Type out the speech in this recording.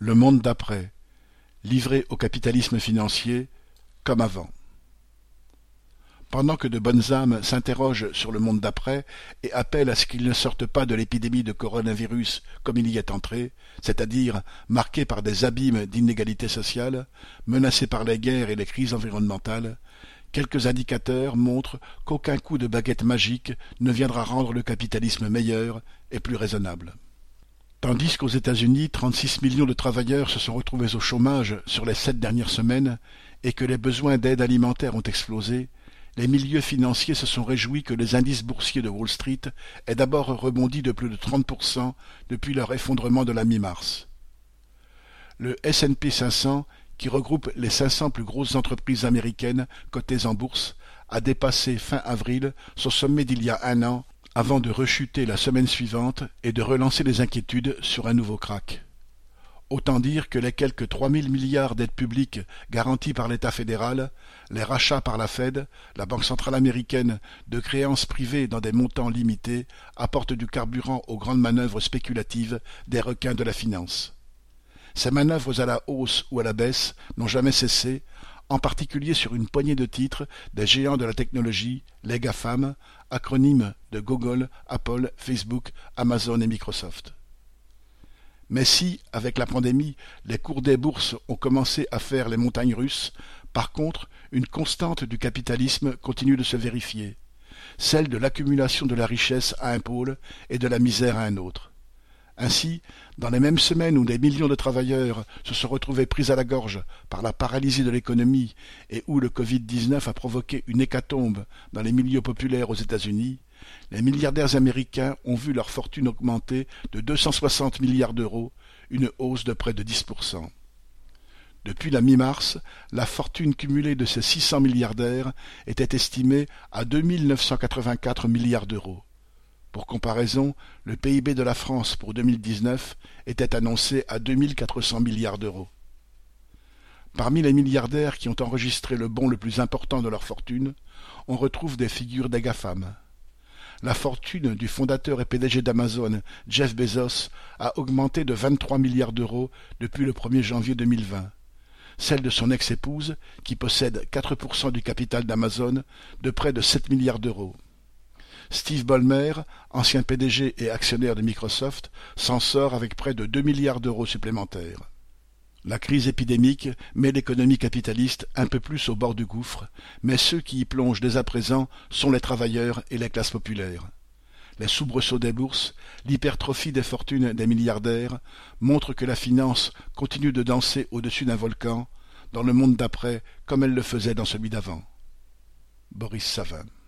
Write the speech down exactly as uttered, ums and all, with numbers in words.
Le monde d'après, livré au capitalisme financier, comme avant. Pendant que de bonnes âmes s'interrogent sur le monde d'après et appellent à ce qu'il ne sorte pas de l'épidémie de coronavirus comme il y est entré, c'est-à-dire marqué par des abîmes d'inégalité sociale, menacé par les guerres et les crises environnementales, quelques indicateurs montrent qu'aucun coup de baguette magique ne viendra rendre le capitalisme meilleur et plus raisonnable. Tandis qu'aux États-Unis, trente-six millions de travailleurs se sont retrouvés au chômage sur les sept dernières semaines et que les besoins d'aide alimentaire ont explosé, les milieux financiers se sont réjouis que les indices boursiers de Wall Street aient d'abord rebondi de plus de trente pour cent depuis leur effondrement de la mi-mars. Le S and P cinq cents, qui regroupe les cinq cents plus grosses entreprises américaines cotées en bourse, a dépassé fin avril son sommet d'il y a un an avant de rechuter la semaine suivante et de relancer les inquiétudes sur un nouveau krach. Autant dire que les quelques trois mille milliards d'aides publiques garanties par l'État fédéral, les rachats par la Fed, la Banque centrale américaine, de créances privées dans des montants limités apportent du carburant aux grandes manœuvres spéculatives des requins de la finance. Ces manœuvres à la hausse ou à la baisse n'ont jamais cessé, en particulier sur une poignée de titres des géants de la technologie, les GAFAM, acronymes de Google, Apple, Facebook, Amazon et Microsoft. Mais si, avec la pandémie, les cours des bourses ont commencé à faire les montagnes russes, par contre, une constante du capitalisme continue de se vérifier, celle de l'accumulation de la richesse à un pôle et de la misère à un autre. Ainsi, dans les mêmes semaines où des millions de travailleurs se sont retrouvés pris à la gorge par la paralysie de l'économie et où le covid dix-neuf a provoqué une hécatombe dans les milieux populaires aux États-Unis, les milliardaires américains ont vu leur fortune augmenter de deux cent soixante milliards d'euros, une hausse de près de dix pour cent. Depuis la mi-mars, la fortune cumulée de ces six cents milliardaires était estimée à deux mille neuf cent quatre-vingt-quatre milliards d'euros. Pour comparaison, le P I B de la France pour deux mille dix-neuf était annoncé à deux mille quatre cents milliards d'euros. Parmi les milliardaires qui ont enregistré le bond le plus important de leur fortune, on retrouve des figures des GAFAM. La fortune du fondateur et P D G d'Amazon, Jeff Bezos, a augmenté de vingt-trois milliards d'euros depuis le premier janvier deux mille vingt. Celle de son ex-épouse, qui possède quatre pour cent du capital d'Amazon, de près de sept milliards d'euros. Steve Ballmer, ancien P D G et actionnaire de Microsoft, s'en sort avec près de deux milliards d'euros supplémentaires. La crise épidémique met l'économie capitaliste un peu plus au bord du gouffre, mais ceux qui y plongent dès à présent sont les travailleurs et les classes populaires. Les soubresauts des bourses, l'hypertrophie des fortunes des milliardaires montrent que la finance continue de danser au-dessus d'un volcan, dans le monde d'après comme elle le faisait dans celui d'avant. Boris Savin.